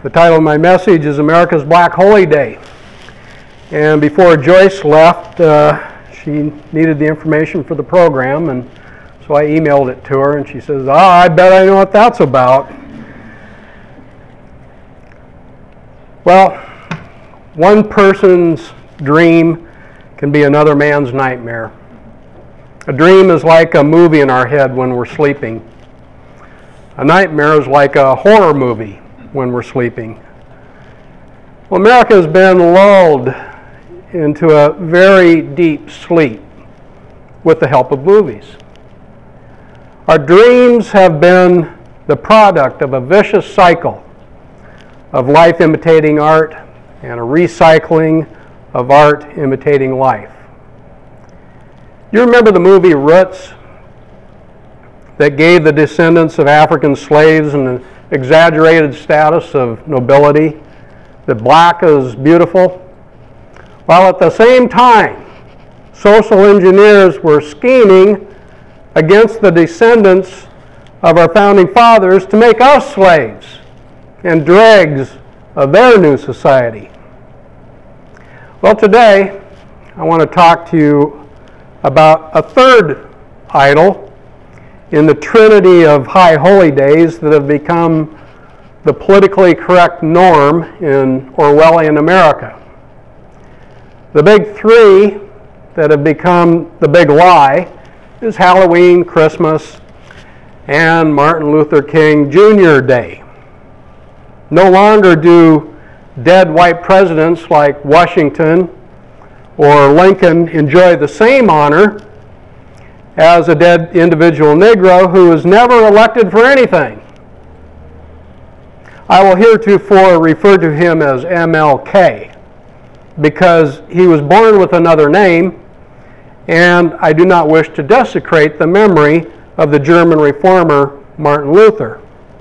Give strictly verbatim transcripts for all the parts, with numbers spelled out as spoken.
The title of my message is America's Black Holy Day. And before Joyce left, uh, she needed the information for the program, and so I emailed it to her, and she says, ah, I bet I know what that's about. Well, one person's dream can be another man's nightmare. A dream is like a movie in our head when we're sleeping. A nightmare is like a horror movie when we're sleeping. Well, America has been lulled into a very deep sleep with the help of movies. Our dreams have been the product of a vicious cycle of life imitating art and a recycling of art imitating life. You remember the movie Roots that gave the descendants of African slaves an exaggerated status of nobility, that black is beautiful? While at the same time, social engineers were scheming against the descendants of our founding fathers to make us slaves and dregs of their new society. Well, today I want to talk to you about a third idol in the trinity of high holy days that have become the politically correct norm in Orwellian America. The big three that have become the big lie is Halloween, Christmas, and Martin Luther King Junior Day. No longer do dead white presidents like Washington or Lincoln enjoy the same honor as a dead individual Negro who was never elected for anything. I will heretofore refer to him as M L K because he was born with another name, and I do not wish to desecrate the memory of the German reformer Martin Luther.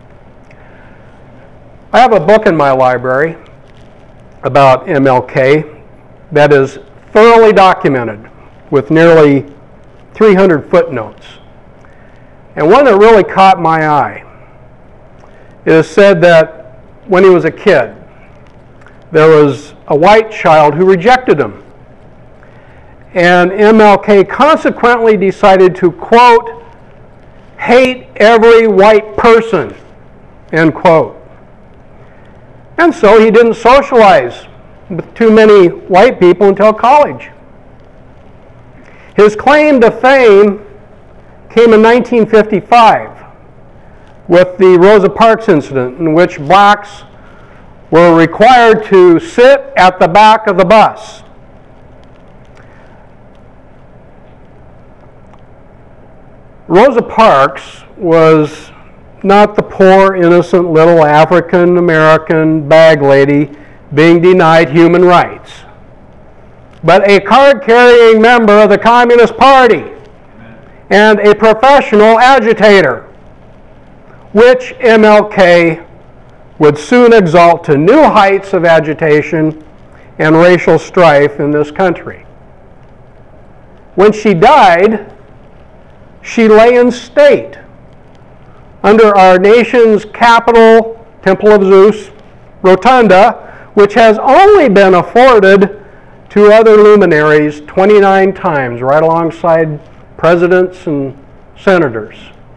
I have a book in my library about M L K that is thoroughly documented with nearly three hundred footnotes. And one that really caught my eye is said that when he was a kid, there was a white child who rejected him. And M L K consequently decided to, quote, hate every white person, end quote. And so he didn't socialize with too many white people until college. His claim to fame came in nineteen fifty-five with the Rosa Parks incident, in which blacks were required to sit at the back of the bus. Rosa Parks was not the poor, innocent little African-American bag lady being denied human rights, but a card-carrying member of the Communist Party and a professional agitator, which M L K would soon exalt to new heights of agitation and racial strife in this country. When she died, she lay in state under our nation's capital, Temple of Zeus, rotunda, which has only been afforded to other luminaries twenty-nine times, right alongside presidents and senators.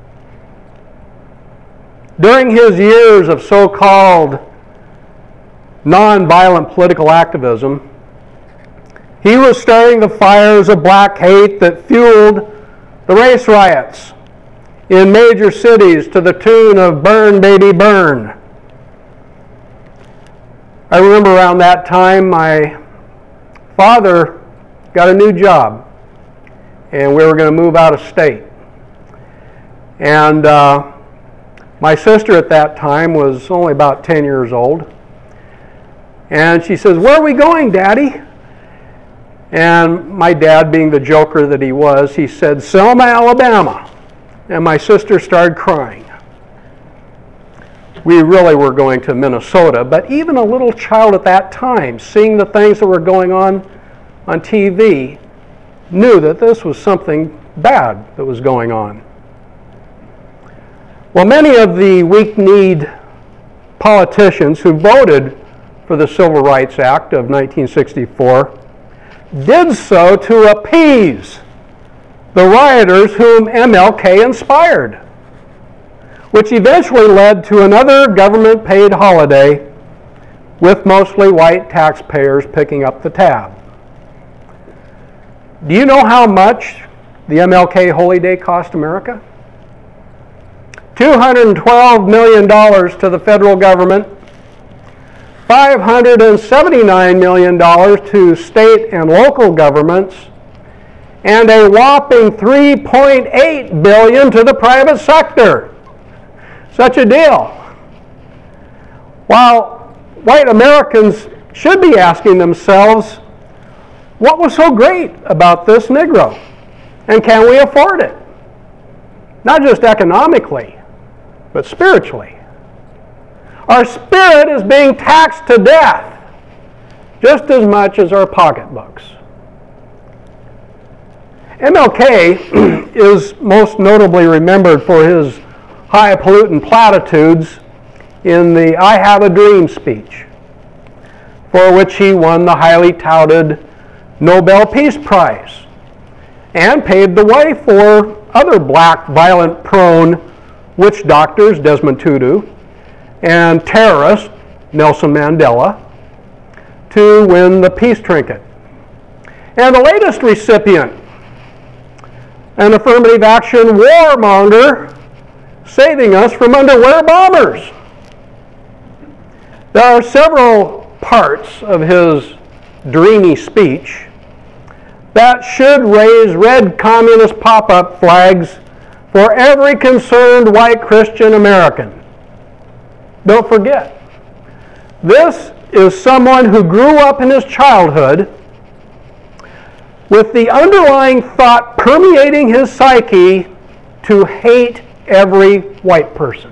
During his years of so-called nonviolent political activism, he was stirring the fires of black hate that fueled the race riots in major cities to the tune of Burn, Baby, Burn. I remember around that time my father got a new job, and we were going to move out of state. And uh, my sister at that time was only about ten years old. And she says, "Where are we going, Daddy?" And my dad, being the joker that he was, he said, "Selma, Alabama." And my sister started crying. We really were going to Minnesota, but even a little child at that time, seeing the things that were going on on T V, knew that this was something bad that was going on. Well, many of the weak-kneed politicians who voted for the Civil Rights Act of nineteen sixty-four did so to appease the rioters whom M L K inspired, which eventually led to another government-paid holiday with mostly white taxpayers picking up the tab. Do you know how much the M L K Holy Day cost America? two hundred twelve million dollars to the federal government, five hundred seventy-nine million dollars to state and local governments, and a whopping three point eight billion dollars to the private sector. Such a deal. While white Americans should be asking themselves, what was so great about this Negro? And can we afford it? Not just economically, but spiritually. Our spirit is being taxed to death just as much as our pocketbooks. M L K is most notably remembered for his highfalutin platitudes in the I Have a Dream speech, for which he won the highly touted Nobel Peace Prize and paved the way for other black violent-prone witch doctors, Desmond Tutu, and terrorist, Nelson Mandela, to win the Peace Trinket. And the latest recipient, an affirmative action warmonger, saving us from underwear bombers. There are several parts of his dreamy speech that should raise red communist pop-up flags for every concerned white Christian American. Don't forget, this is someone who grew up in his childhood with the underlying thought permeating his psyche to hate every white person.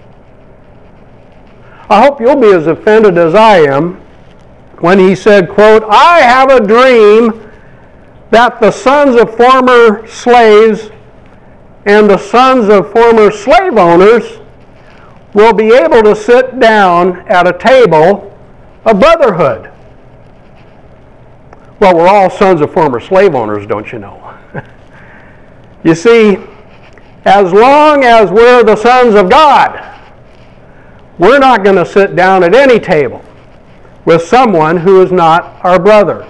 I hope you'll be as offended as I am when he said, quote, "I have a dream that the sons of former slaves and the sons of former slave owners will be able to sit down at a table of brotherhood." Well, we're all sons of former slave owners, don't you know? You see, as long as we're the sons of God, we're not going to sit down at any table with someone who is not our brother.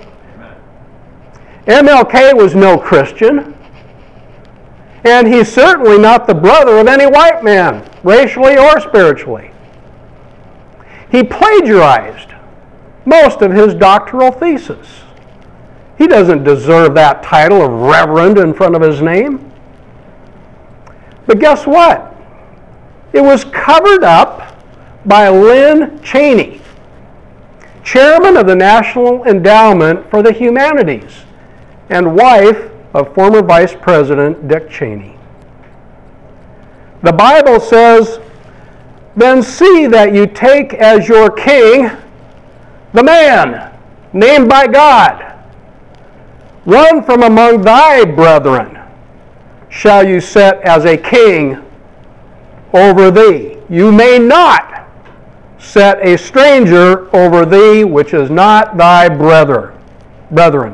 M L K was no Christian, and he's certainly not the brother of any white man, racially or spiritually. He plagiarized most of his doctoral thesis. He doesn't deserve that title of reverend in front of his name. But guess what? It was covered up by Lynn Cheney, chairman of the National Endowment for the Humanities and wife of former Vice President Dick Cheney. The Bible says, "Then see that you take as your king the man named by God. One from among thy brethren shall you set as a king over thee. You may not set a stranger over thee, which is not thy brother, brethren."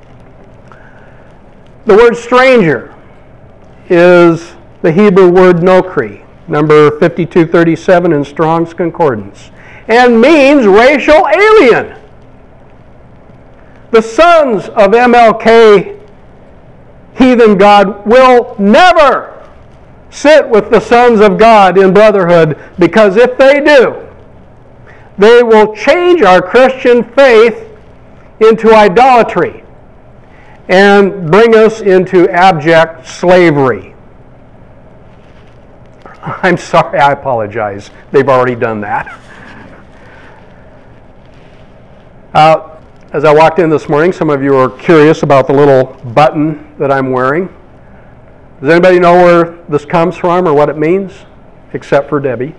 The word stranger is the Hebrew word nokri, number fifty-two thirty-seven in Strong's Concordance, and means racial alien. The sons of M L K, heathen God, will never sit with the sons of God in brotherhood, because if they do, they will change our Christian faith into idolatry and bring us into abject slavery. I'm sorry, I apologize. They've already done that. Uh, as I walked in this morning, some of you are curious about the little button that I'm wearing. Does anybody know where this comes from or what it means? Except for Debbie.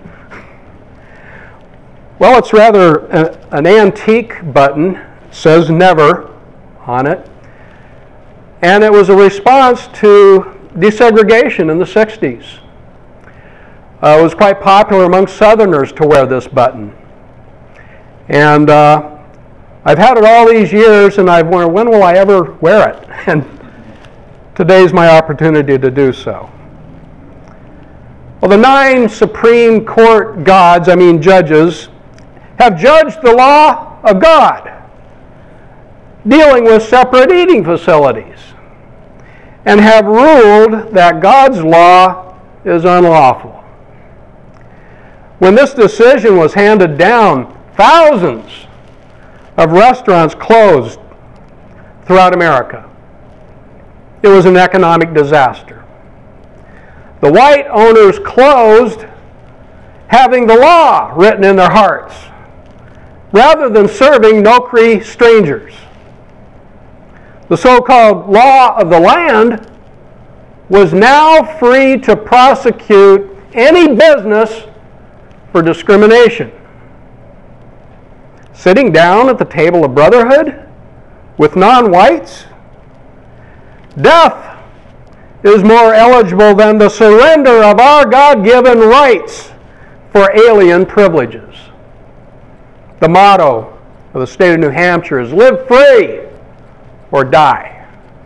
Well, it's rather a, an antique button. It says "never" on it. And it was a response to desegregation in the sixties. Uh, it was quite popular among Southerners to wear this button. And uh, I've had it all these years, and I've wondered, when will I ever wear it? And today's my opportunity to do so. Well, the nine Supreme Court gods, I mean judges, have judged the law of God, dealing with separate eating facilities, and have ruled that God's law is unlawful. When this decision was handed down, thousands of restaurants closed throughout America. It was an economic disaster. The white owners closed having the law written in their hearts, rather than serving no-cree strangers. The so-called law of the land was now free to prosecute any business for discrimination. Sitting down at the table of brotherhood with non-whites, death is more eligible than the surrender of our God-given rights for alien privileges. The motto of the state of New Hampshire is live free or die.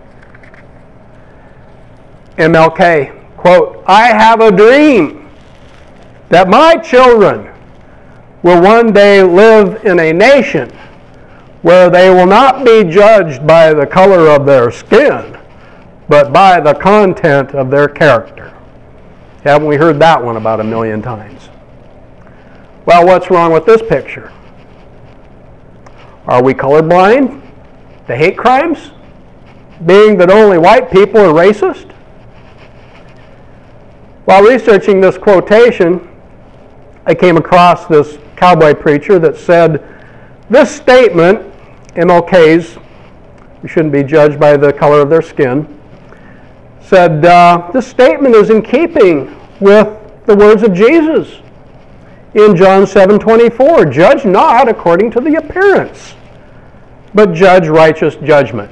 M L K, quote, I have a dream that my children will one day live in a nation where they will not be judged by the color of their skin, but by the content of their character. Haven't we heard that one about a million times? Well, what's wrong with this picture? Are we colorblind to hate crimes, being that only white people are racist? While researching this quotation, I came across this cowboy preacher that said, this statement, M L K's, we shouldn't be judged by the color of their skin, said, uh, this statement is in keeping with the words of Jesus in John seven twenty-four, judge not according to the appearance, but judge righteous judgment.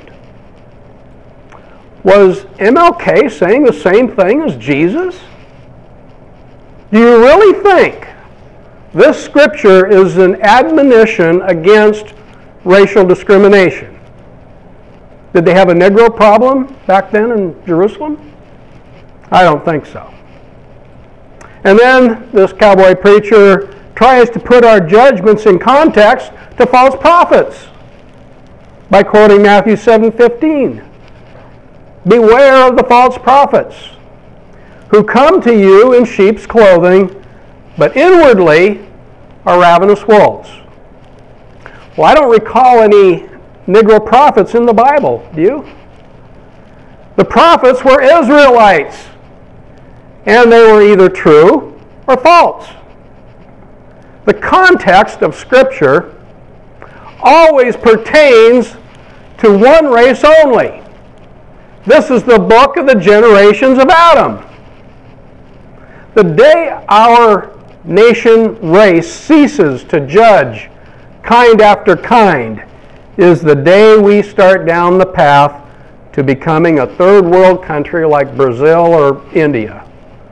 Was M L K saying the same thing as Jesus? Do you really think this scripture is an admonition against racial discrimination? Did they have a Negro problem back then in Jerusalem? I don't think so. And then this cowboy preacher tries to put our judgments in context to false prophets by quoting Matthew seven fifteen. Beware of the false prophets who come to you in sheep's clothing, but inwardly are ravenous wolves. Well, I don't recall any Negro prophets in the Bible, do you? The prophets were Israelites, and they were either true or false. The context of Scripture always pertains to one race only. This is the book of the generations of Adam. The day our nation race ceases to judge kind after kind is the day we start down the path to becoming a third world country like Brazil or India.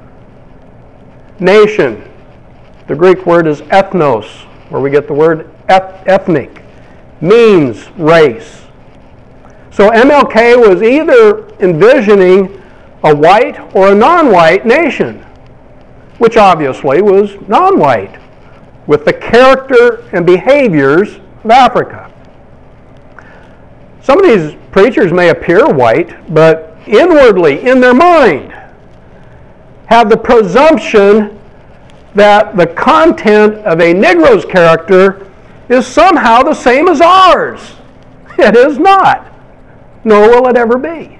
Nation, the Greek word is ethnos, where we get the word eth- ethnic, means race. So M L K was either envisioning a white or a non-white nation, which obviously was non-white, with the character and behaviors of Africa. Some of these preachers may appear white, but inwardly, in their mind, have the presumption that the content of a Negro's character is somehow the same as ours. It is not, nor will it ever be.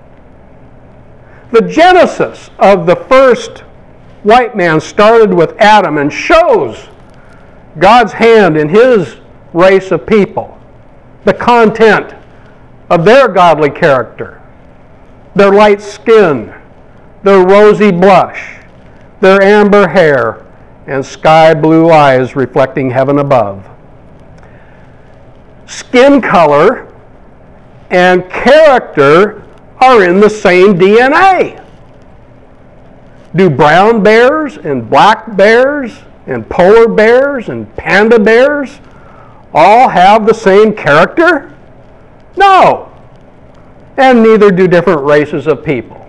The genesis of the first white man started with Adam and shows God's hand in his race of people, the content of their godly character, their light skin, their rosy blush, their amber hair, and sky blue eyes reflecting heaven above. Skin color and character are in the same D N A. Do brown bears and black bears and polar bears and panda bears all have the same character? No. And neither do different races of people.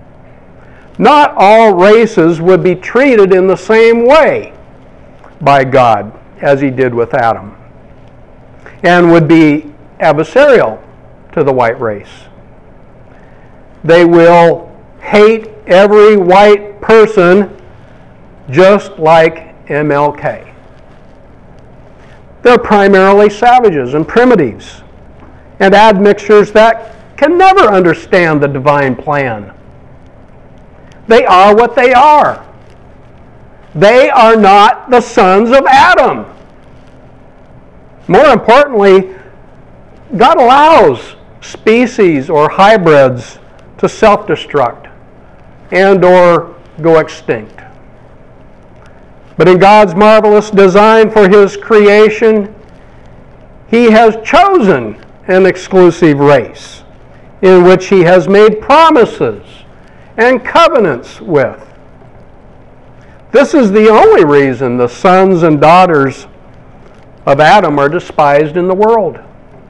Not all races would be treated in the same way by God as he did with Adam, and would be adversarial to the white race. They will hate every white person just like M L K. They're primarily savages and primitives and admixtures that can never understand the divine plan. They are what they are. They are not the sons of Adam. More importantly, God allows species or hybrids to self-destruct and or go extinct. But in God's marvelous design for his creation, he has chosen an exclusive race in which he has made promises and covenants with. This is the only reason the sons and daughters of Adam are despised in the world.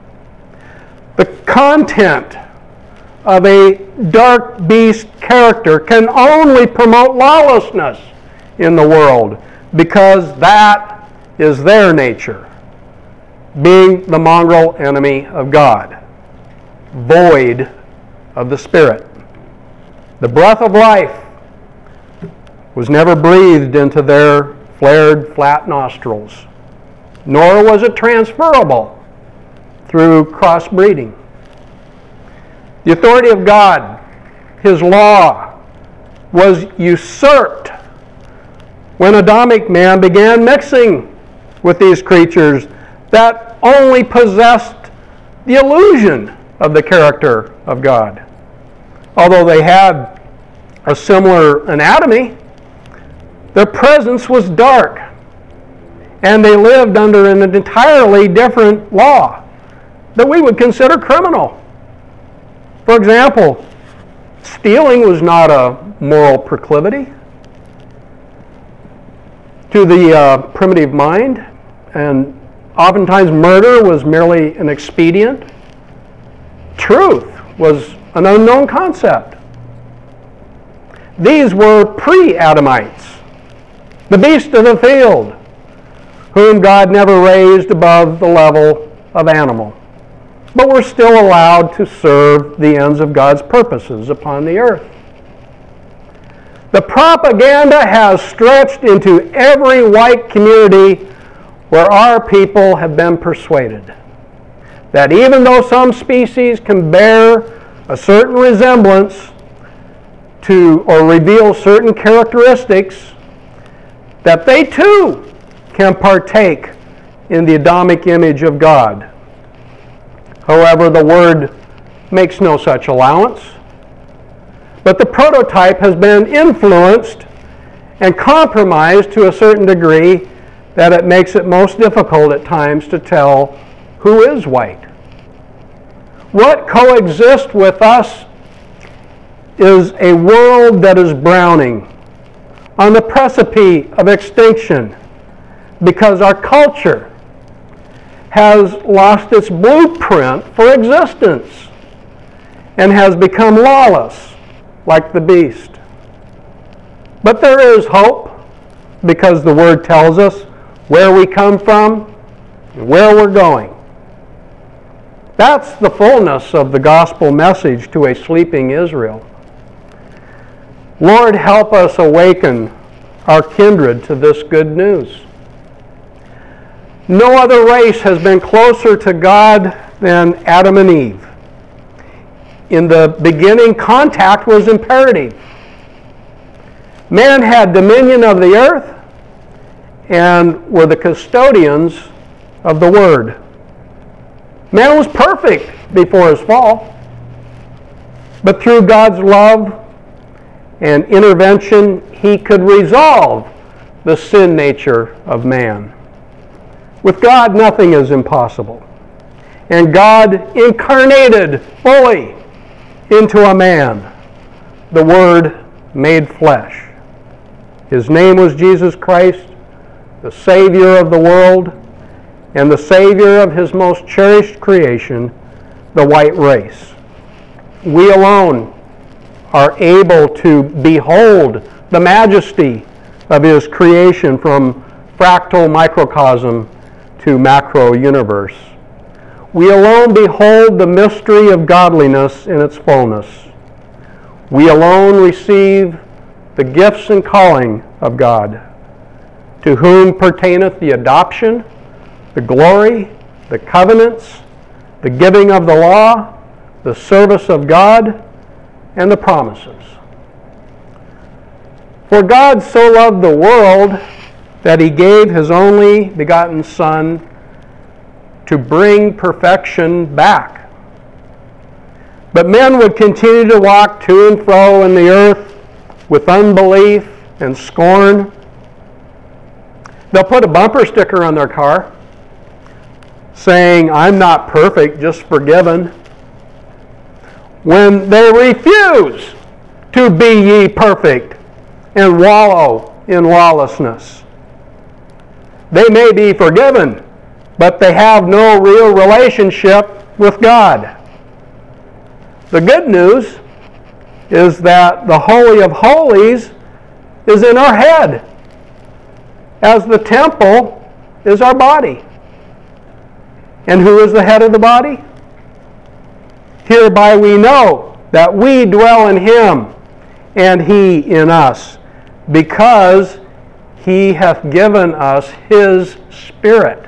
The content of a dark beast character can only promote lawlessness in the world because that is their nature, being the mongrel enemy of God, void of the Spirit. The breath of life was never breathed into their flared, flat nostrils, nor was it transferable through crossbreeding. The authority of God, his law, was usurped when Adamic man began mixing with these creatures that only possessed the illusion of the character of God. Although they had a similar anatomy, their presence was dark, and they lived under an entirely different law that we would consider criminal. For example, stealing was not a moral proclivity to the uh, primitive mind, and oftentimes murder was merely an expedient. Truth was an unknown concept. These were pre-Adamites, the beasts of the field, whom God never raised above the level of animal, but were still allowed to serve the ends of God's purposes upon the earth. The propaganda has stretched into every white community where our people have been persuaded that even though some species can bear a certain resemblance to or reveal certain characteristics, that they too can partake in the Adamic image of God. However, the Word makes no such allowance. But the prototype has been influenced and compromised to a certain degree that it makes it most difficult at times to tell who is white. What coexists with us is a world that is browning, on the precipice of extinction, because our culture has lost its blueprint for existence and has become lawless like the beast. But there is hope, because the Word tells us where we come from and where we're going. That's the fullness of the gospel message to a sleeping Israel. Lord, help us awaken our kindred to this good news. No other race has been closer to God than Adam and Eve. In the beginning, contact was imperative. Man had dominion of the earth and were the custodians of the Word. Man was perfect before his fall, but through God's love and intervention, he could resolve the sin nature of man. With God, nothing is impossible. And God incarnated fully into a man, the Word made flesh. His name was Jesus Christ, the Savior of the world, and the Savior of His most cherished creation, the white race. We alone are able to behold the majesty of His creation from fractal microcosm to macro universe. We alone behold the mystery of godliness in its fullness. We alone receive the gifts and calling of God, to whom pertaineth the adoption, the glory, the covenants, the giving of the law, the service of God, and the promises. For God so loved the world that He gave His only begotten Son to bring perfection back. But men would continue to walk to and fro in the earth with unbelief and scorn. They'll put a bumper sticker on their car saying, "I'm not perfect, just forgiven," when they refuse to be ye perfect and wallow in lawlessness. They may be forgiven, but they have no real relationship with God. The good news is that the Holy of Holies is in our head, as the temple is our body. And who is the head of the body? Hereby we know that we dwell in Him, and He in us, because He hath given us His Spirit.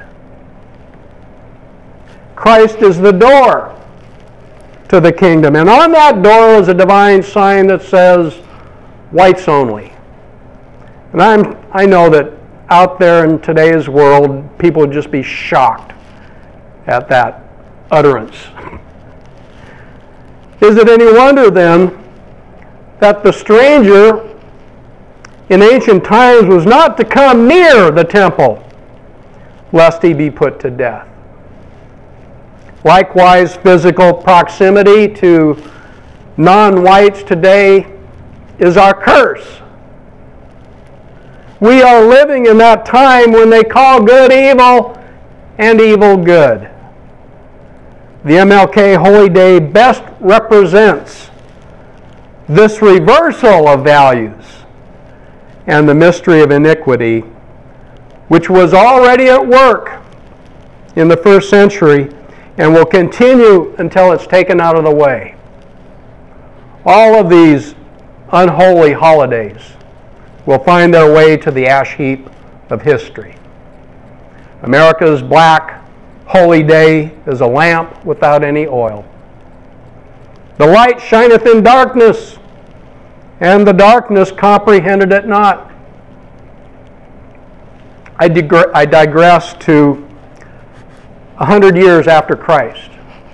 Christ is the door to the kingdom, and on that door is a divine sign that says, "Whites only." And I'm, I know that out there in today's world, people would just be shocked at that utterance. Is it any wonder then that the stranger in ancient times was not to come near the temple, lest he be put to death? Likewise, physical proximity to non-whites today is our curse. We are living in that time when they call good evil and evil good. The M L K Holy Day best represents this reversal of values and the mystery of iniquity, which was already at work in the first century and will continue until it's taken out of the way. All of these unholy holidays will find their way to the ash heap of history. America's black holy day is a lamp without any oil. The light shineth in darkness, and the darkness comprehended it not. I, digre- I digress to a hundred years after Christ.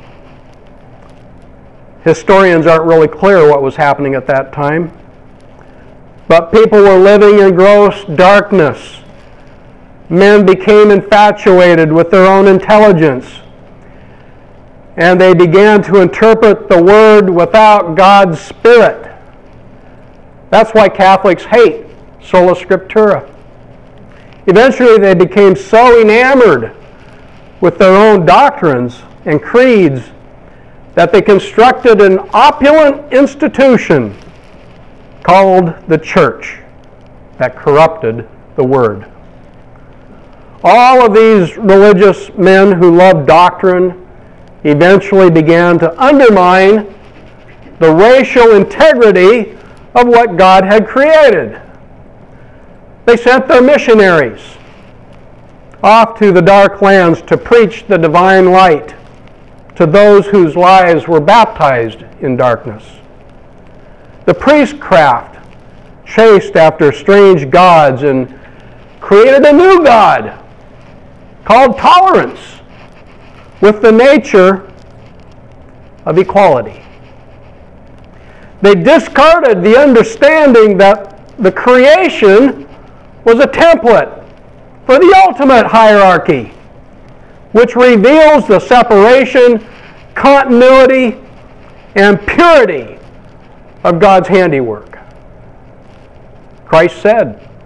Historians aren't really clear what was happening at that time, but people were living in gross darkness. Men became infatuated with their own intelligence, and they began to interpret the Word without God's Spirit. That's why Catholics hate sola scriptura. Eventually they became so enamored with their own doctrines and creeds that they constructed an opulent institution called the Church that corrupted the Word. All of these religious men who loved doctrine eventually began to undermine the racial integrity of what God had created. They sent their missionaries off to the dark lands to preach the divine light to those whose lives were baptized in darkness. The priestcraft chased after strange gods and created a new god called tolerance, with the nature of equality. They discarded the understanding that the creation was a template for the ultimate hierarchy, which reveals the separation, continuity, and purity of God's handiwork. Christ said,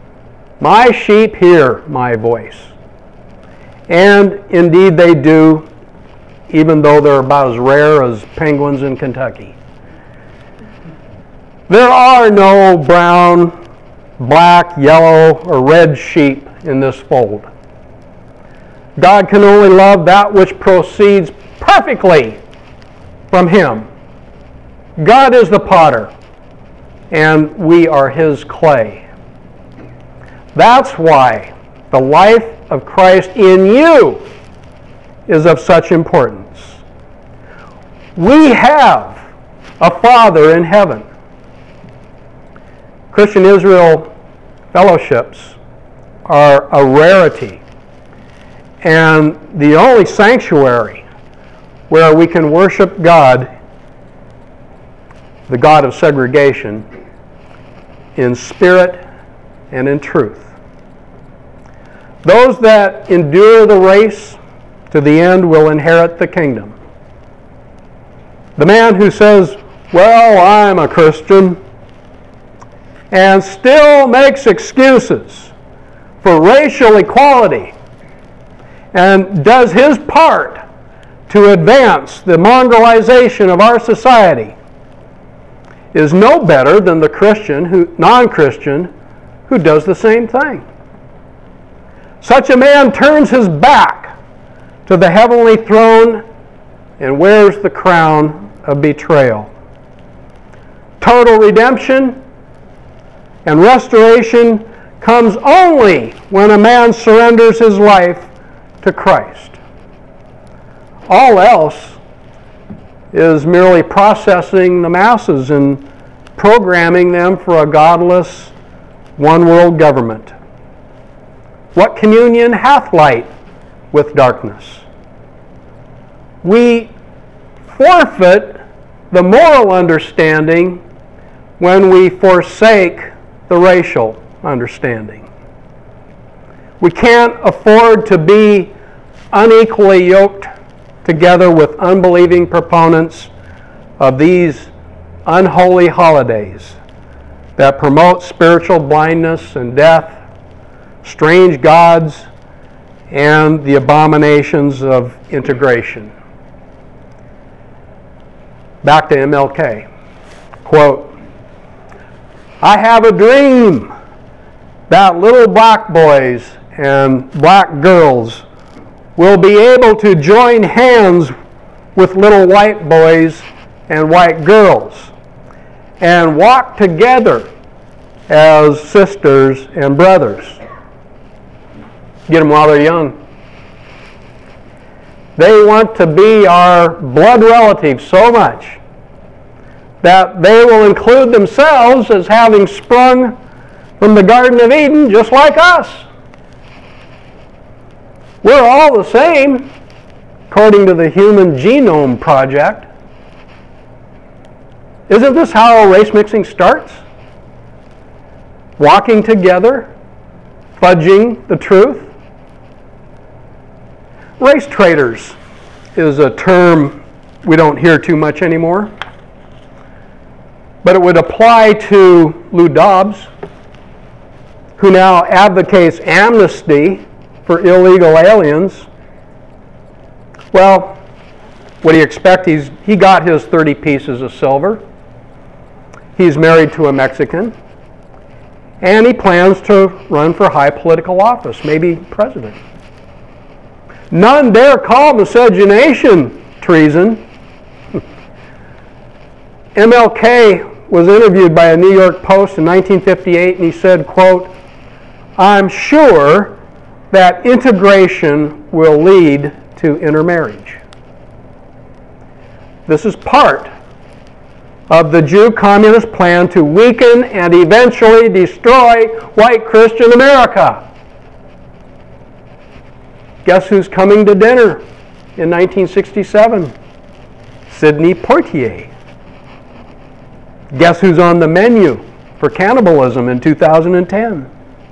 My sheep hear my voice. And indeed they do, even though they're about as rare as penguins in Kentucky. There are no brown, black, yellow, or red sheep in this fold. God can only love that which proceeds perfectly from Him. God is the potter, and we are His clay. That's why the life of Christ in you is of such importance. We have a Father in heaven. Christian Israel fellowships are a rarity, and the only sanctuary where we can worship God, the God of segregation, in spirit and in truth. Those that endure the race to the end will inherit the kingdom. The man who says, well, I'm a Christian, and still makes excuses for racial equality and does his part to advance the mongrelization of our society is no better than the Christian, who, non-Christian, who does the same thing. Such a man turns his back to the heavenly throne and wears the crown of betrayal. Total redemption and restoration comes only when a man surrenders his life to Christ. All else is merely processing the masses and programming them for a godless, one-world government. What communion hath light with darkness? We forfeit the moral understanding when we forsake the racial understanding. We can't afford to be unequally yoked together with unbelieving proponents of these unholy holidays that promote spiritual blindness and death, strange gods, and the abominations of integration. Back to M L K. Quote, I have a dream that little black boys and black girls will be able to join hands with little white boys and white girls and walk together as sisters and brothers. Get them while they're young. They want to be our blood relatives so much that they will include themselves as having sprung from the Garden of Eden just like us. We're all the same, according to the Human Genome Project. Isn't this how race mixing starts? Walking together, fudging the truth. Race traitors is a term we don't hear too much anymore, but it would apply to Lou Dobbs, who now advocates amnesty for illegal aliens. Well, what do you expect? He's, he got his thirty pieces of silver. He's married to a Mexican, and he plans to run for high political office, maybe president. None dare call miscegenation treason. M L K was interviewed by a New York Post in nineteen fifty-eight, and he said, quote, I'm sure that integration will lead to intermarriage. This is part of the Jew communist plan to weaken and eventually destroy white Christian America. Guess who's coming to dinner in nineteen sixty-seven? Sidney Poitier. Guess who's on the menu for cannibalism in two thousand ten?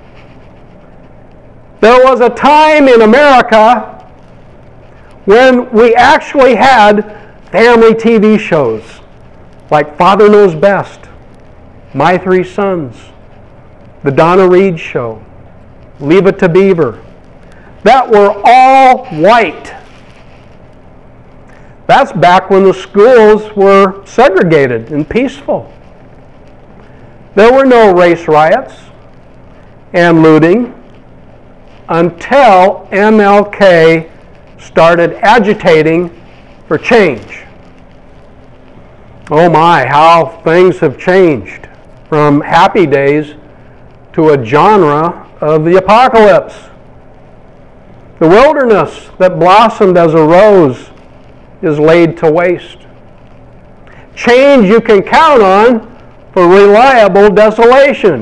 There was a time in America when we actually had family T V shows like Father Knows Best, My Three Sons, The Donna Reed Show, Leave It to Beaver, that were all white. That's back when the schools were segregated and peaceful. There were no race riots and looting until M L K started agitating for change. Oh my, how things have changed from Happy Days to a genre of the apocalypse. The wilderness that blossomed as a rose is laid to waste. Change you can count on for reliable desolation.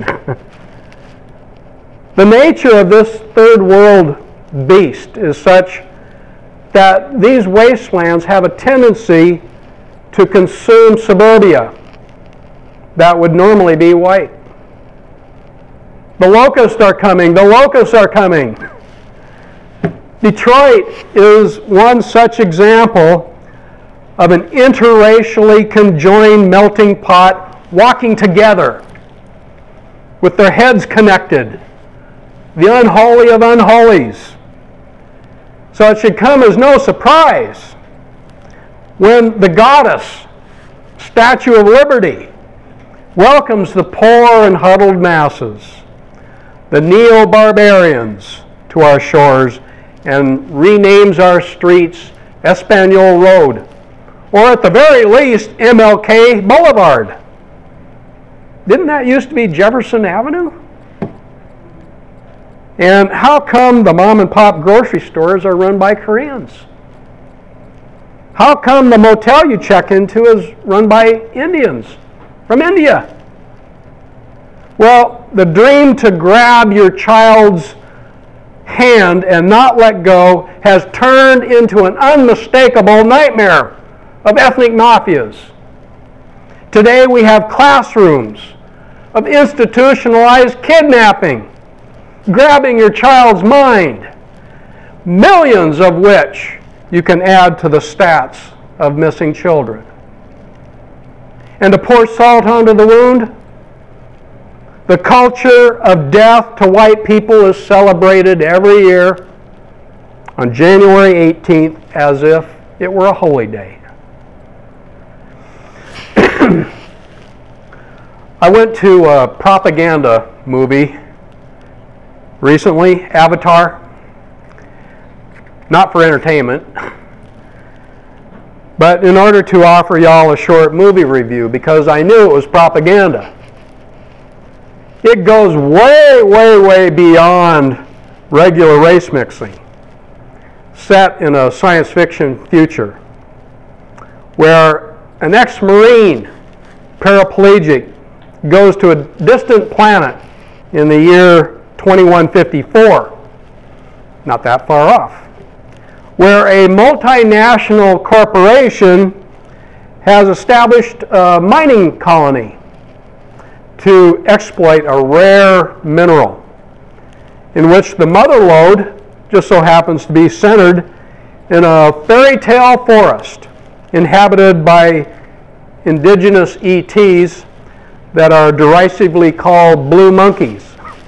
The nature of this third world beast is such that these wastelands have a tendency to consume suburbia that would normally be white. The locusts are coming, the locusts are coming. Detroit is one such example of an interracially conjoined melting pot walking together with their heads connected, the unholy of unholies. So it should come as no surprise when the goddess, Statue of Liberty, welcomes the poor and huddled masses, the neo-barbarians, to our shores and renames our streets Espanol Road, or at the very least M L K Boulevard. Didn't that used to be Jefferson Avenue? And how come the mom and pop grocery stores are run by Koreans? How come the motel you check into is run by Indians from India? Well, the dream to grab your child's hand and not let go has turned into an unmistakable nightmare of ethnic mafias. Today we have classrooms of institutionalized kidnapping, grabbing your child's mind, millions of which you can add to the stats of missing children. And to pour salt onto the wound, the culture of death to white people is celebrated every year on January eighteenth as if it were a holy day. I went to a propaganda movie recently, Avatar. Not for entertainment, but in order to offer y'all a short movie review because I knew it was propaganda. It goes way, way, way beyond regular race mixing, set in a science fiction future where an ex-Marine paraplegic goes to a distant planet in the year twenty-one fifty-four, not that far off, where a multinational corporation has established a mining colony to exploit a rare mineral in which the mother lode just so happens to be centered in a fairy tale forest inhabited by indigenous E Ts that are derisively called blue monkeys.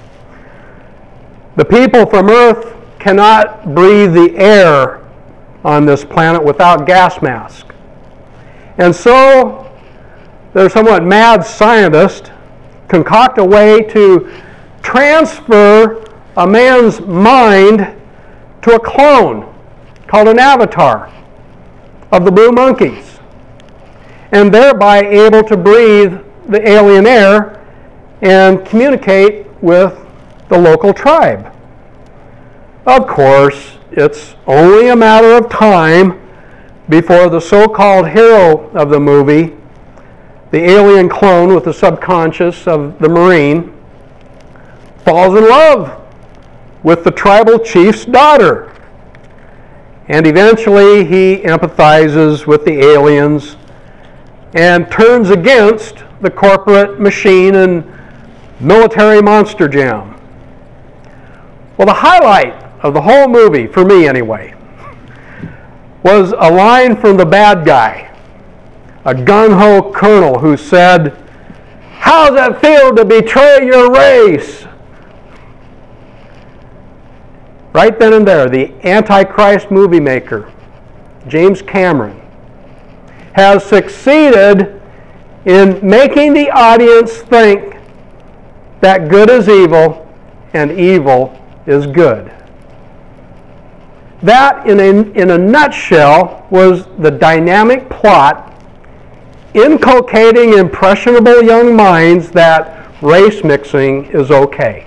The people from Earth cannot breathe the air on this planet without gas masks. And so their somewhat mad scientists concoct a way to transfer a man's mind to a clone called an avatar of the blue monkeys, and thereby able to breathe the alien air and communicate with the local tribe. Of course, it's only a matter of time before the so-called hero of the movie, the alien clone with the subconscious of the Marine, falls in love with the tribal chief's daughter. And eventually he empathizes with the aliens and turns against the corporate machine and military monster jam. Well, the highlight of the whole movie, for me anyway, was a line from the bad guy, a gung-ho colonel who said, "How does it feel to betray your race?" right then and there, the Antichrist movie maker, James Cameron, has succeeded in making the audience think that good is evil and evil is good. That, in a, in a nutshell, was the dynamic plot inculcating impressionable young minds that race mixing is okay.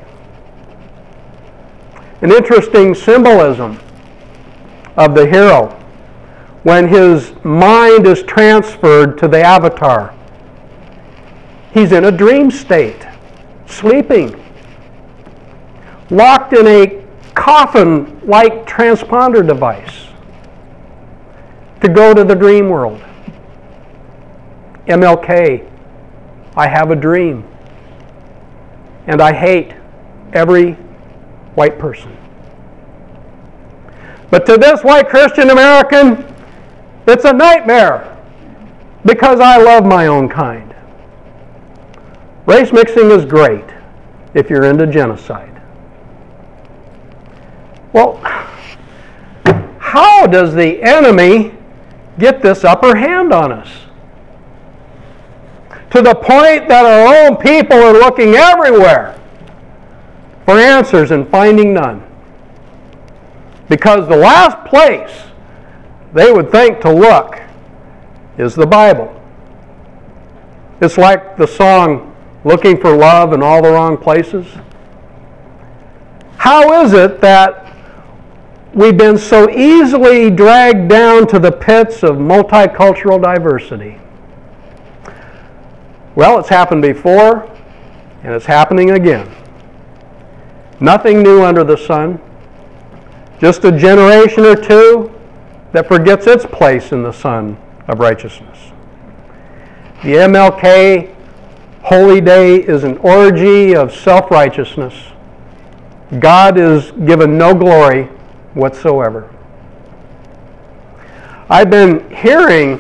An interesting symbolism of the hero when his mind is transferred to the avatar. He's in a dream state, sleeping, locked in a coffin-like transponder device to go to the dream world. M L K, I have a dream, and I hate every white person. But to this white Christian American, it's a nightmare because I love my own kind. Race mixing is great if you're into genocide. Well, how does the enemy get this upper hand on us? To the point that our own people are looking everywhere for answers and finding none. Because the last place they would think to look is the Bible. It's like the song, Looking for Love in All the Wrong Places. How is it that we've been so easily dragged down to the pits of multicultural diversity? Well, it's happened before, and it's happening again. Nothing new under the sun. Just a generation or two that forgets its place in the sun of righteousness. The M L K Holy Day is an orgy of self-righteousness. God is given no glory whatsoever. I've been hearing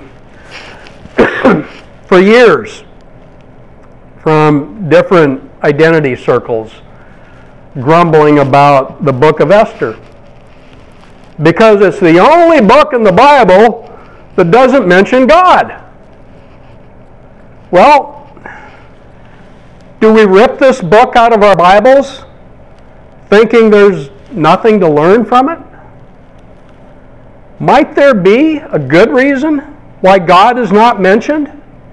for years from different identity circles grumbling about the book of Esther, because it's the only book in the Bible that doesn't mention God. Well, do we rip this book out of our Bibles thinking there's nothing to learn from it? Might there be a good reason why God is not mentioned?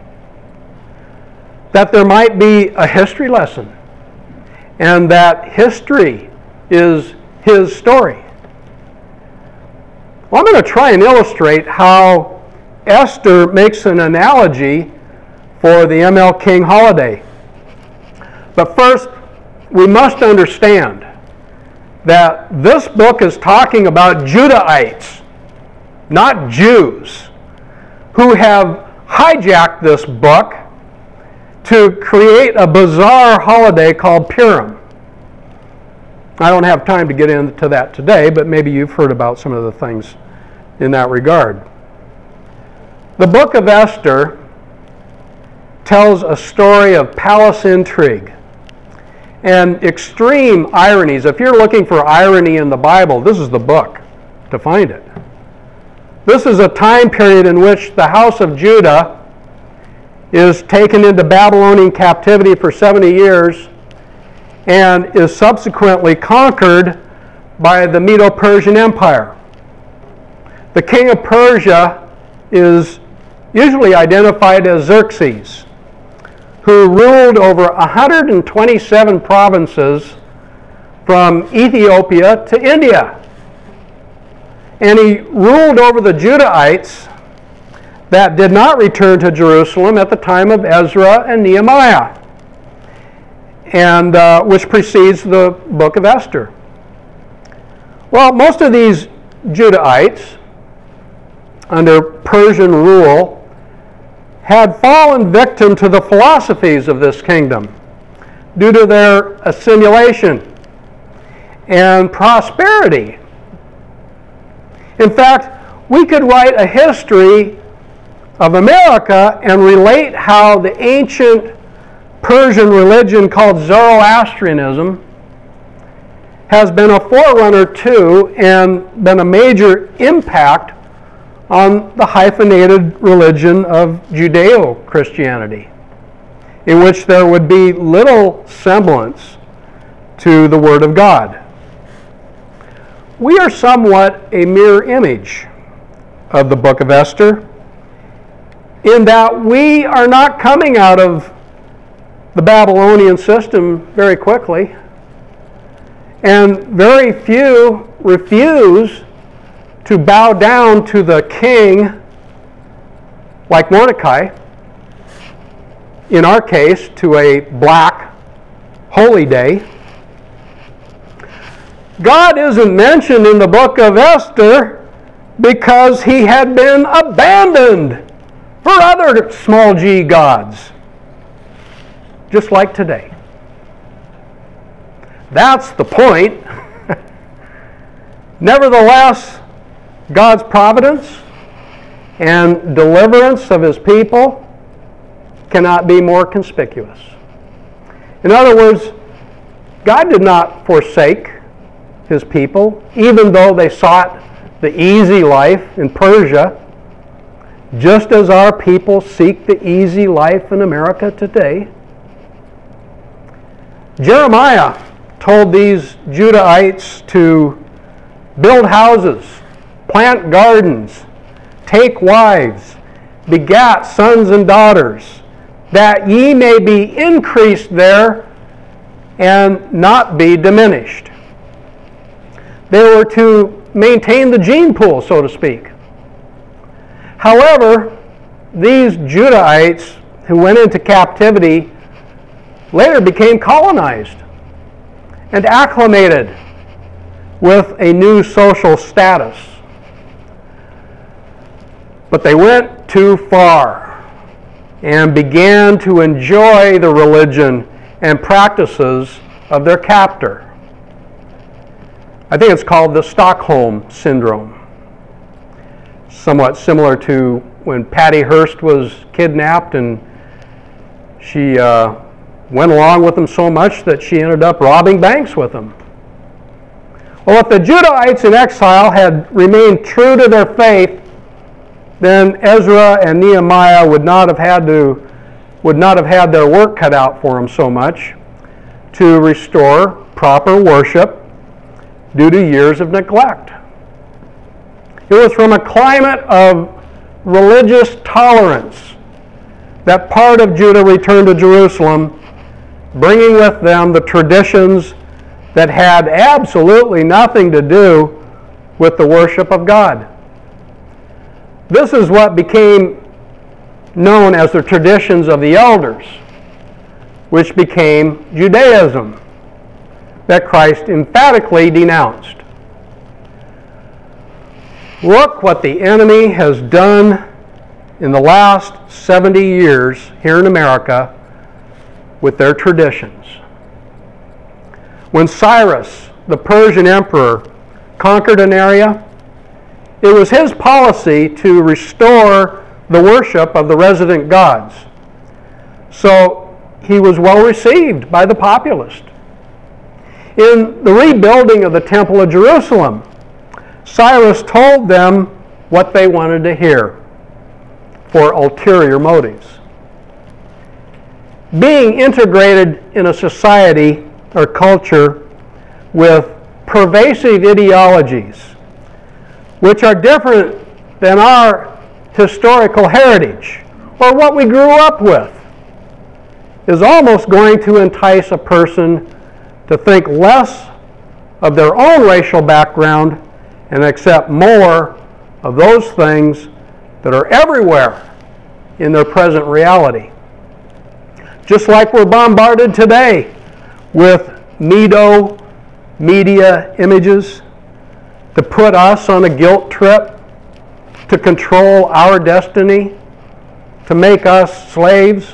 That there might be a history lesson, and that history is his story. Well, I'm going to try and illustrate how Esther makes an analogy for the M L King holiday. But first, we must understand that this book is talking about Judahites, not Jews, who have hijacked this book to create a bizarre holiday called Purim. I don't have time to get into that today, but maybe you've heard about some of the things in that regard. The book of Esther tells a story of palace intrigue and extreme ironies. If you're looking for irony in the Bible, this is the book to find it. This is a time period in which the house of Judah is taken into Babylonian captivity for seventy years and is subsequently conquered by the Medo-Persian Empire. The king of Persia is usually identified as Xerxes, who ruled over one hundred twenty-seven provinces from Ethiopia to India. And he ruled over the Judahites that did not return to Jerusalem at the time of Ezra and Nehemiah, and uh, which precedes the book of Esther. Well, most of these Judahites, under Persian rule, had fallen victim to the philosophies of this kingdom due to their assimilation and prosperity. In fact, we could write a history of America and relate how the ancient Persian religion called Zoroastrianism has been a forerunner to and been a major impact on the hyphenated religion of Judeo-Christianity, in which there would be little semblance to the Word of God. We are somewhat a mirror image of the book of Esther, in that we are not coming out of the Babylonian system very quickly, and very few refuse to bow down to the king, like Mordecai, in our case, to a black holy day. God isn't mentioned in the book of Esther because he had been abandoned for other small g gods, just like today. That's the point. Nevertheless, God's providence and deliverance of his people cannot be more conspicuous. In other words, God did not forsake his people, even though they sought the easy life in Persia, just as our people seek the easy life in America today. Jeremiah told these Judahites to build houses, plant gardens, take wives, begat sons and daughters, that ye may be increased there and not be diminished. They were to maintain the gene pool, so to speak. However, these Judahites who went into captivity later became colonized and acclimated with a new social status. But they went too far and began to enjoy the religion and practices of their captor. I think it's called the Stockholm Syndrome. Somewhat similar to when Patty Hearst was kidnapped, and she uh, went along with them so much that she ended up robbing banks with them. Well, if the Judahites in exile had remained true to their faith, then Ezra and Nehemiah would not have had to would not have had their work cut out for them so much to restore proper worship due to years of neglect. It was from a climate of religious tolerance that part of Judah returned to Jerusalem, bringing with them the traditions that had absolutely nothing to do with the worship of God. This is what became known as the traditions of the elders, which became Judaism, that Christ emphatically denounced. Look what the enemy has done in the last seventy years here in America with their traditions. When Cyrus, the Persian emperor, conquered an area, it was his policy to restore the worship of the resident gods. So he was well received by the populace. In the rebuilding of the Temple of Jerusalem, Cyrus told them what they wanted to hear for ulterior motives. Being integrated in a society or culture with pervasive ideologies, which are different than our historical heritage or what we grew up with, is almost going to entice a person to think less of their own racial background and accept more of those things that are everywhere in their present reality. Just like we're bombarded today with Medo media images to put us on a guilt trip, to control our destiny, to make us slaves.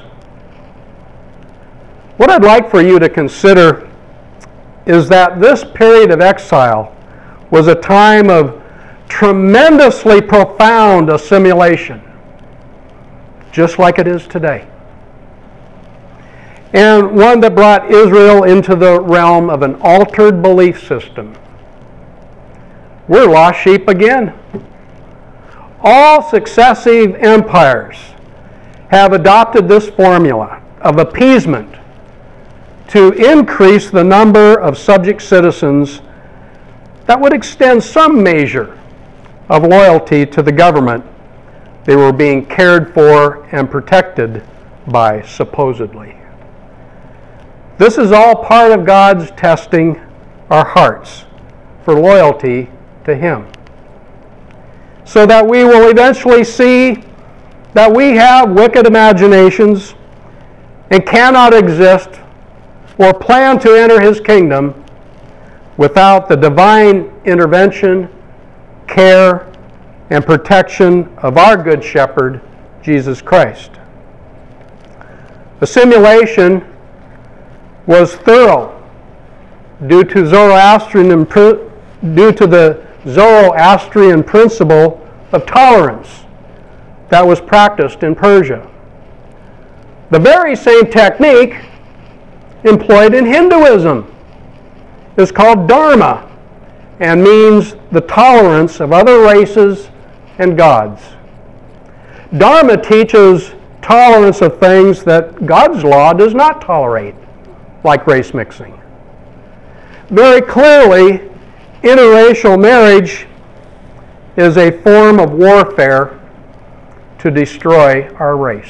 What I'd like for you to consider is that this period of exile was a time of tremendously profound assimilation, just like it is today. and one that brought Israel into the realm of an altered belief system. We're lost sheep again. All successive empires have adopted this formula of appeasement to increase the number of subject citizens that would extend some measure of loyalty to the government they were being cared for and protected by, supposedly. This is all part of God's testing our hearts for loyalty to Him, so that we will eventually see that we have wicked imaginations and cannot exist or plan to enter His kingdom without the divine intervention, care, and protection of our Good Shepherd, Jesus Christ. The simulation was thorough due to Zoroastrian due to the Zoroastrian principle of tolerance that was practiced in Persia. The very same technique employed in Hinduism is called dharma and means the tolerance of other races and gods. Dharma teaches tolerance of things that God's law does not tolerate, like race mixing. Very clearly, interracial marriage is a form of warfare to destroy our race.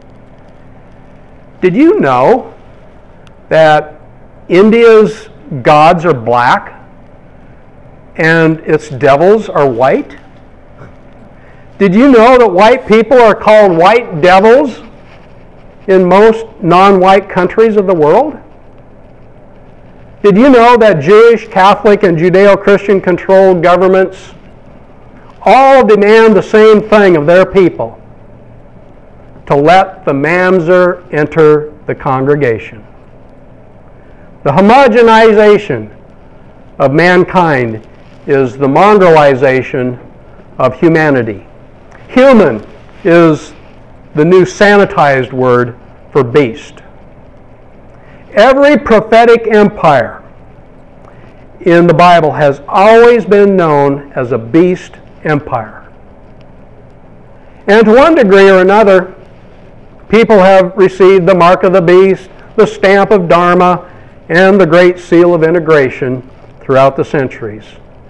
Did you know that India's gods are black and its devils are white? Did you know that white people are called white devils in most non-white countries of the world? Did you know that Jewish, Catholic, and Judeo-Christian controlled governments all demand the same thing of their people? To let the mamzer enter the congregation. The homogenization of mankind is the mongrelization of humanity. Human is the new sanitized word for beast. Every prophetic empire in the Bible has always been known as a beast empire. And to one degree or another, people have received the mark of the beast, the stamp of Dharma, and the great seal of integration throughout the centuries.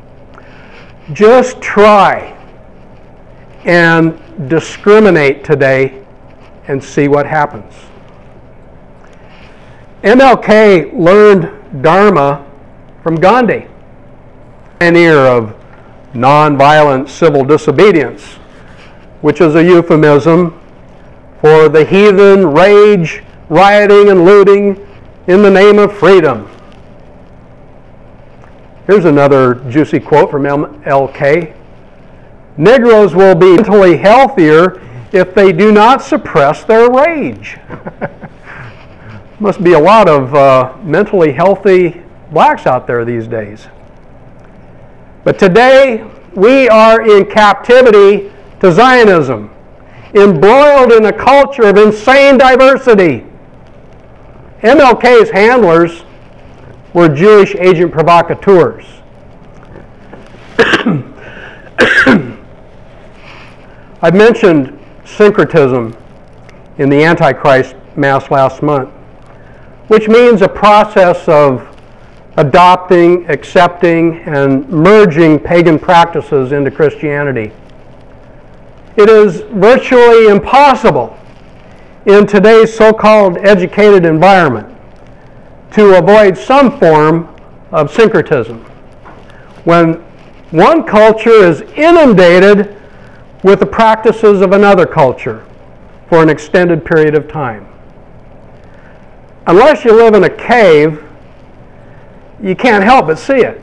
Just try and discriminate today and see what happens. M L K learned Dharma from Gandhi, pioneer of nonviolent civil disobedience, which is a euphemism for the heathen rage, rioting, and looting in the name of freedom. Here's another juicy quote from M L K. Negroes will be mentally healthier if they do not suppress their rage. Must be a lot of uh, mentally healthy blacks out there these days. But today, we are in captivity to Zionism, embroiled in a culture of insane diversity. M L K's handlers were Jewish agent provocateurs. I mentioned syncretism in the Antichrist Mass last month, which means a process of adopting, accepting, and merging pagan practices into Christianity. It is virtually impossible in today's so-called educated environment to avoid some form of syncretism when one culture is inundated with the practices of another culture for an extended period of time. Unless you live in a cave, you can't help but see it.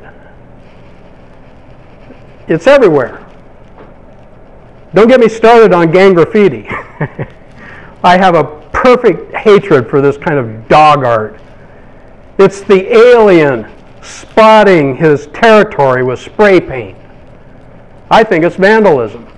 It's everywhere. Don't get me started on gang graffiti. I have a perfect hatred for this kind of dog art. It's the alien spotting his territory with spray paint. I think it's vandalism.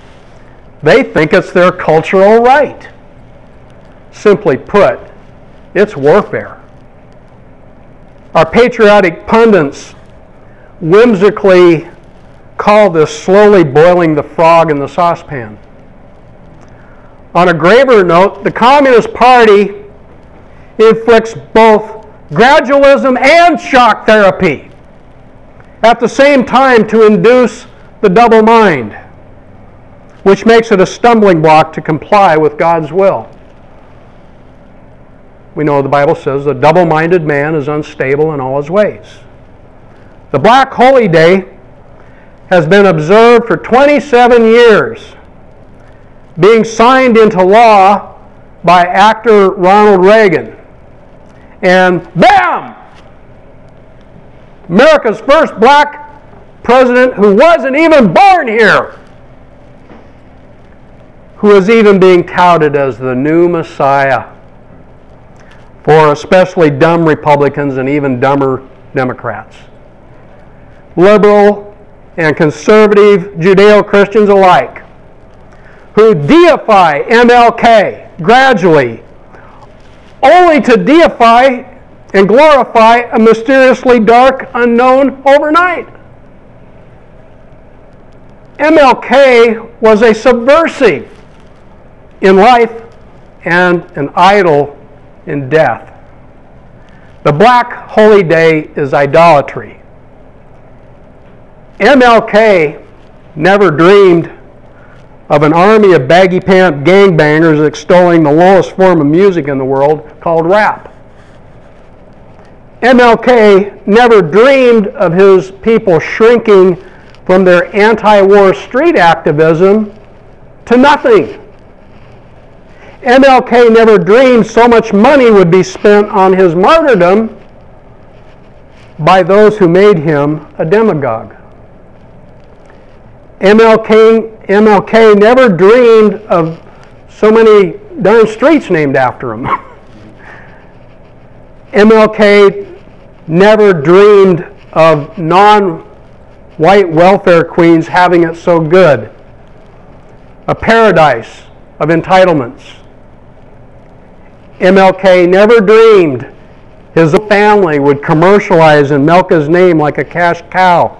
They think it's their cultural right. Simply put, It's warfare. Our patriotic pundits whimsically call this slowly boiling the frog in the saucepan. On a graver note, the Communist Party inflicts both gradualism and shock therapy at the same time to induce the double mind, which makes it a stumbling block to comply with God's will. We know the Bible says the double-minded man is unstable in all his ways. The Black Holy Day has been observed for twenty-seven years, being signed into law by actor Ronald Reagan. And bam! America's first black president who wasn't even born here, who is even being touted as the new Messiah for especially dumb Republicans and even dumber Democrats. Liberal and conservative Judeo-Christians alike, who deify M L K gradually, only to deify and glorify a mysteriously dark unknown overnight. M L K was a subversive in life and an idol in death. The Black Holy Day is idolatry. M L K never dreamed of an army of baggy pant gangbangers extolling the lowest form of music in the world called rap. M L K never dreamed of his people shrinking from their anti-war street activism to nothing. M L K never dreamed so much money would be spent on his martyrdom by those who made him a demagogue. M L K, M L K never dreamed of so many darn streets named after him. M L K never dreamed of non-white welfare queens having it so good. A paradise of entitlements. M L K never dreamed his family would commercialize and milk his name like a cash cow.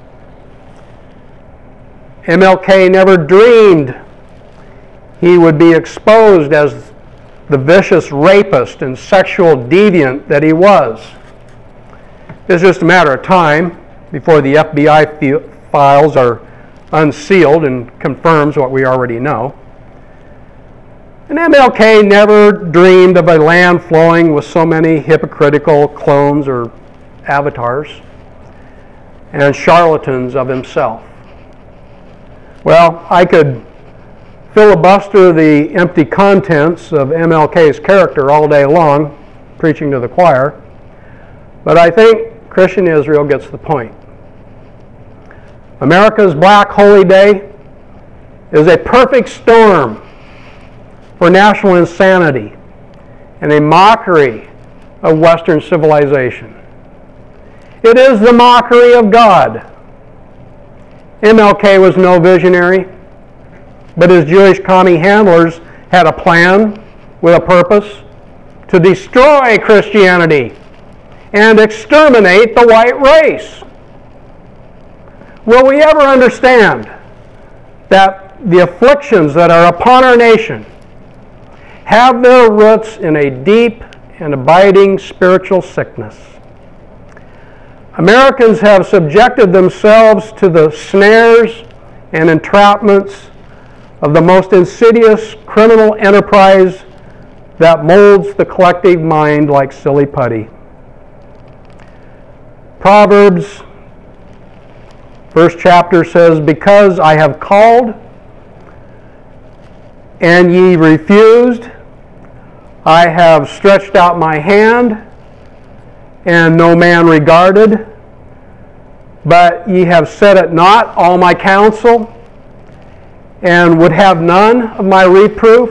M L K never dreamed he would be exposed as the vicious rapist and sexual deviant that he was. It's just a matter of time before the F B I files are unsealed and confirms what we already know. And M L K never dreamed of a land flowing with so many hypocritical clones or avatars and charlatans of himself. Well, I could filibuster the empty contents of M L K's character all day long, preaching to the choir, but I think Christian Israel gets the point. America's Black Holy Day is a perfect storm for national insanity and a mockery of Western civilization. It is the mockery of God. M L K was no visionary, but his Jewish commie handlers had a plan with a purpose to destroy Christianity and exterminate the white race. Will we ever understand that the afflictions that are upon our nation have their roots in a deep and abiding spiritual sickness? Americans have subjected themselves to the snares and entrapments of the most insidious criminal enterprise that molds the collective mind like silly putty. Proverbs, first chapter says, "Because I have called, and ye refused, I have stretched out my hand, and no man regarded. But ye have set at naught all my counsel, and would have none of my reproof.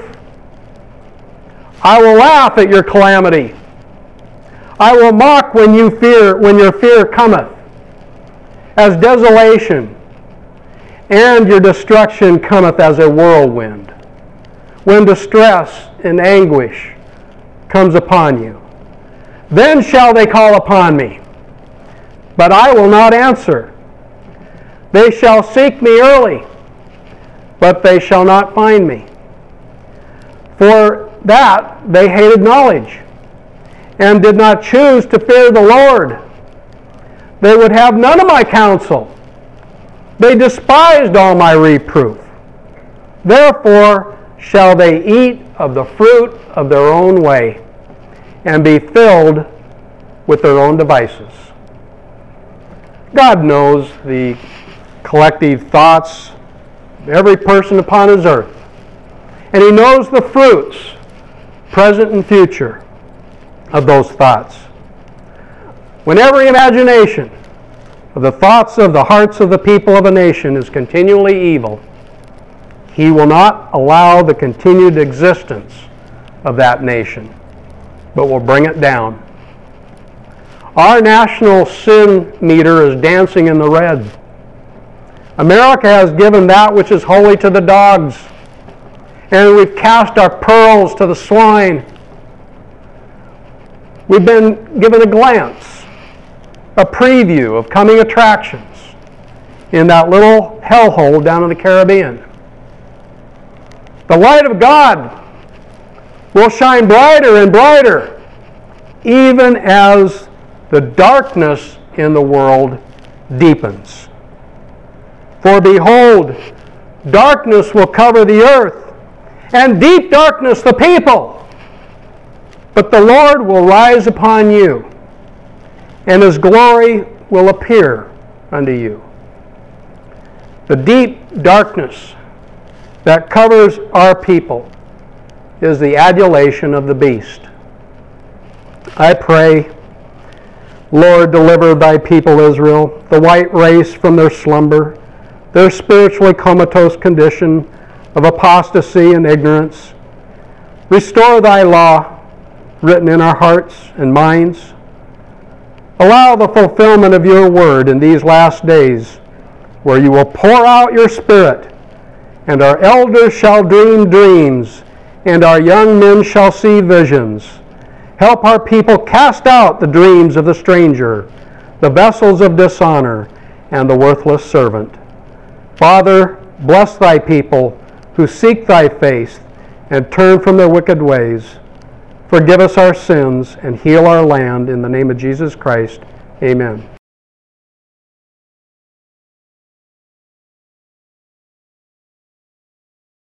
I will laugh at your calamity. I will mock when you fear, when your fear cometh, as desolation, and your destruction cometh as a whirlwind, when distress and anguish comes upon you. Then shall they call upon me, but I will not answer. They shall seek me early, but they shall not find me. For that they hated knowledge, and did not choose to fear the Lord. They would have none of my counsel. They despised all my reproof. Therefore shall they eat of the fruit of their own way, and be filled with their own devices. God knows the collective thoughts of every person upon his earth. And he knows the fruits, present and future, of those thoughts. When every imagination of the thoughts of the hearts of the people of a nation is continually evil, he will not allow the continued existence of that nation, but will bring it down. Our national sin meter is dancing in the red. America has given that which is holy to the dogs, and we've cast our pearls to the swine. We've been given a glance, a preview of coming attractions in that little hellhole down in the Caribbean. The light of God will shine brighter and brighter, even as the darkness in the world deepens. For behold, darkness will cover the earth, and deep darkness the people. But the Lord will rise upon you, and his glory will appear unto you. The deep darkness that covers our people is the adulation of the beast. I pray, Lord, deliver thy people Israel, the white race, from their slumber, their spiritually comatose condition of apostasy and ignorance. Restore thy law written in our hearts and minds. Allow the fulfillment of your word in these last days, where you will pour out your Spirit, and our elders shall dream dreams, and our young men shall see visions. Help our people cast out the dreams of the stranger, the vessels of dishonor, and the worthless servant. Father, bless thy people who seek thy face and turn from their wicked ways. Forgive us our sins and heal our land in the name of Jesus Christ. Amen.